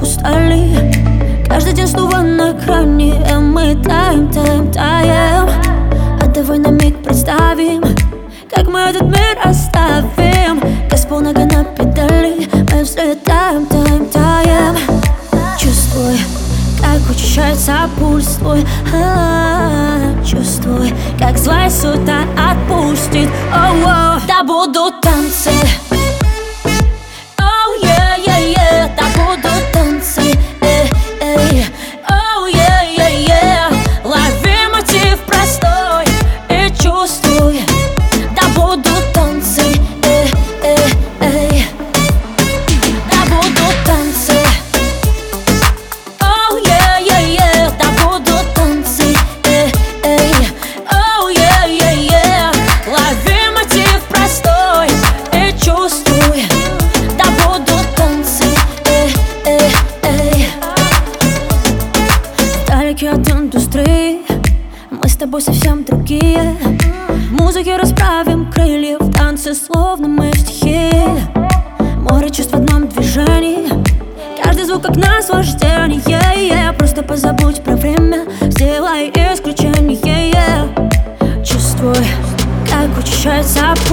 устали. Каждый день снова на грани, мы таем, таем, таем. А давай на миг представим, как мы этот мир оставим. Газ полнога на педали, мы взлетаем, таем, таем. Чувствуй, как учащается пульс твой. Чувствуй, как злая суета отпустит. Да будут танцы. Да будут танцы. Лови мотив простой и чувствуй. Да будут танцы. Да будут танцы. Да будут танцы. Лови мотив простой и чувствуй. Да будут танцы. Далеки от индустрии, мы с тобой совсем другие. В музыке расправим крылья, в танце словно мы стихии. Море чувств в одном движении, каждый звук как наслаждение. Просто позабудь про время, сделай исключение. Чувствуй, как учащается